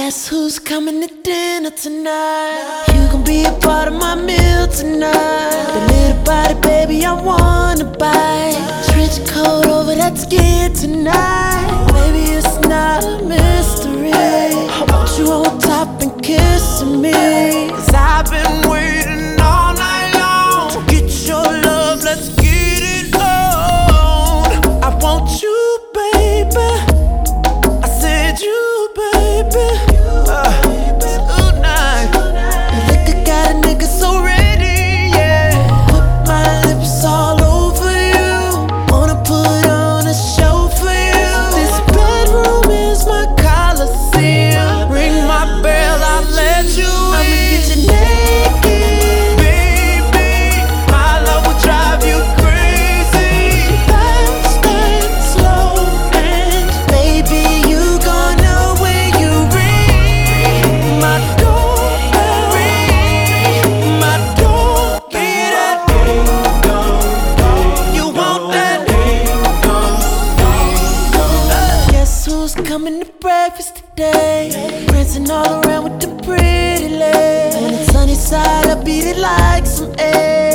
Guess who's coming to dinner tonight? You gon' be a part of my meal tonight. The little body, baby, I wanna bite. Trench coat over that skin tonight. Baby, it's not a mystery. I want you on top and kissing me. 'Cause I've been waiting all night long to get your love, let's get it on. I want you, baby. I said you, baby. Tonight. Your liquor got a nigga so ready, yeah. Put my lips all over you. Wanna put on a show for you. This bedroom is my coliseum. Ring my bell, I'll let you in. I'ma get you naked, baby. My love will drive you crazy. Fast and slow, and baby, you gon' know when you ring my doorbell. Ring my door. Get that ding dong. You want that ding dong. Guess who's coming to breakfast today? Prancing all around with the pretty legs. On the sunny side, I beat it like some eggs.